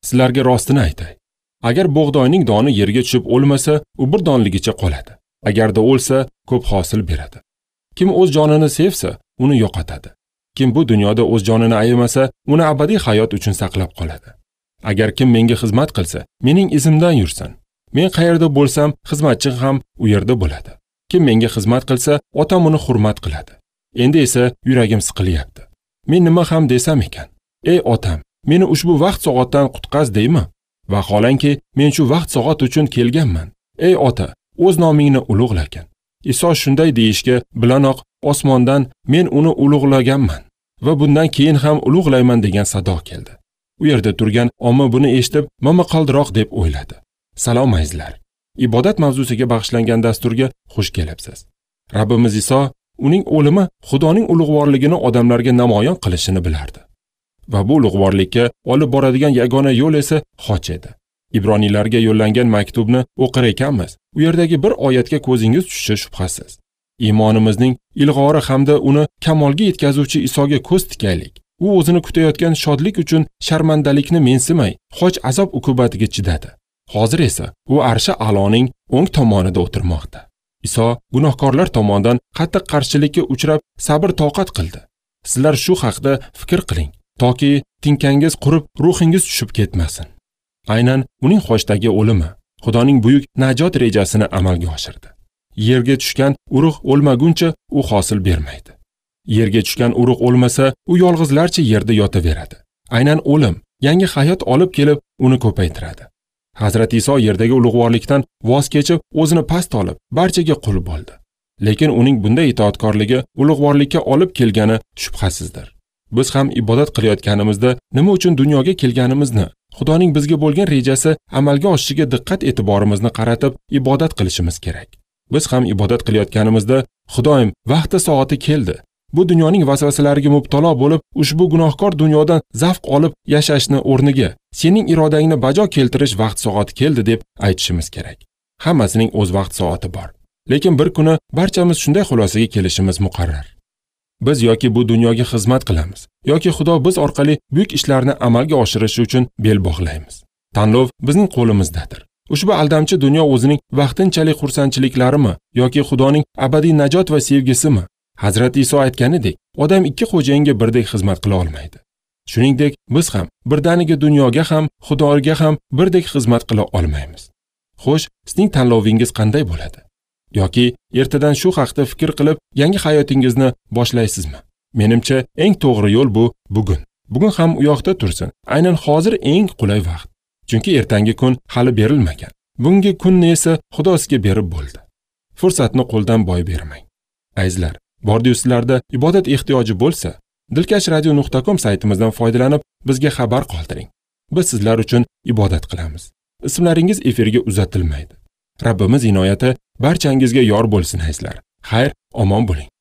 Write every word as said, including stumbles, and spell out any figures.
Sizlarga rostini aytay. Agar bug'doyning doni yerga tushib o'lmasa, u bir donligicha qoladi. Agarda o'lsa, ko'p hosil beradi. Kim o'z jonini sevsa, uni yo'qotadi. Kim bu dunyoda o'z jonini ayamasa, uni abadiy hayot uchun saqlab qoladi. Agar kim menga xizmat qilsa, mening izimdan yursin. Men qayerda bo'lsam, xizmatchim ham u yerda bo'ladi. Kim menga xizmat qilsa, otam uni hurmat qiladi. Endi esa yuragim siqilyapti. Men nima ham desam ekan? Ey otam, meni ushbu vaqt soatdan qutqaz deymi? Vaholanki, men shu vaqt soat uchun kelganman. Ey ota, o'z nomingni ulug'lagin. Iso shunday deyishga bilanoq osmondan men uni ulug'laganman va bundan keyin ham ulug'layman degan sado keldi. U yerda turgan omma buni eshitib, momaqaldiroq deb o'yladi. Salom azizlar. Ibodat mavzusiga bag'ishlangan dasturga xush kelibsiz. Rabbimiz Iso uning o'limi Xudoning ulug'vorligini odamlarga namoyon qilishini bilardi. Va bu ulug'vorlikka olib boradigan yagona yo'l esa xoch edi. Ibroniylarga yo'llangan maktubni o'qir ekanmiz. U yerdagi bir oyatga ko'zingiz tushishi shubhasiz. Iymonimizning ilg'ori hamda uni kamolga yetkazuvchi Isoga ko'z tikaylik. U o'zini kutayotgan shodlik uchun sharmandalikni mensimay, xoch azob uqubatiga chidadi. Hozir esa u arshi a'loning o'ng tomonida o'tirmoqda. Iso gunohkorlar tomonidan qattiq qarshilikka uchrab sabr toqat qildi. Sizlar shu haqda fikr qiling, toki tinkangiz qurib, ruhingiz tushib ketmasin. Aynan uning xoshdagi o'limi Xudoning buyuk najot rejasini amalga oshirdi. Yerga tushgan urug' o'lmaguncha u hosil bermaydi. Yerga tushgan urug' o'lmasa, u yolg'izlarcha yerda yotaveradi. Aynan o'lim yangi hayot olib kelib, uni ko'paytiradi. Hazrat Iso yerdagi ulug'vorlikdan voz kechib, o'zini past olib, barchaga qul bo'ldi. Lekin uning bunday itoatkorligi ulug'vorlikka olib kelgani shubhasizdir. Biz ham ibodat qilayotganimizda nima uchun dunyoga kelganimizni, Xudoning bizga bo'lgan rejasi amalga oshishiga diqqat e'tiborimizni qaratib ibodat qilishimiz kerak. Biz ham ibodat qilayotganimizda, Xudoyim, vaqti soati keldi. Bu dunyoning vasvasalariga mubtalo bo'lib, ushbu gunohkor dunyodan zavq olib yashashni o'rniga sening irodangni bajo keltirish vaqt soati keldi deb aytishimiz kerak. Hammasining o'z vaqt soati bor. Lekin bir kuni barchamiz shunday xulosaga kelishimiz muqarrar. Biz yoki bu dunyoga xizmat qilamiz, yoki Xudo biz orqali buyuk ishlarni amalga oshirish uchun bel bog'laymiz. Tanlov bizning qo'limizdadir. Ushbu aldamchi dunyo o'zining vaqtinchalik xursandchiliklarimi yoki Xudoning abadiy najot va sevgisimi? Hazrat Iso aytganidek, odam ikki xo'jayinga birdek xizmat qila olmaydi. Shuningdek, biz ham birdaniga dunyoga ham, Xudoga ham birdek xizmat qila olmaymiz. Xo'sh, sizning tanlovingiz qanday bo'ladi? Yoki ertadan shu haqda fikr qilib, yangi hayotingizni boshlaysizmi? Menimcha, eng to'g'ri yo'l bu bugun. Bugun ham u yoqda tursin. Aynan hozir eng qulay vaqt. Chunki ertangi kun hali berilmagan. Bungi kunni esa Xudo sizga berib bo'ldi. Fursatni qo'ldan boy bermang. Azizlar, bordi sizlarda ibodat ehtiyoji bo'lsa, dilkash radio nuqta com saytimizdan foydalanib bizga xabar qoldiring. Biz sizlar uchun ibodat qilamiz. Ismlaringiz efirga uzatilmaydi. Rabbimiz inoyati barchangizga yor bo'lsin azizlar. Xayr, omon bo'ling.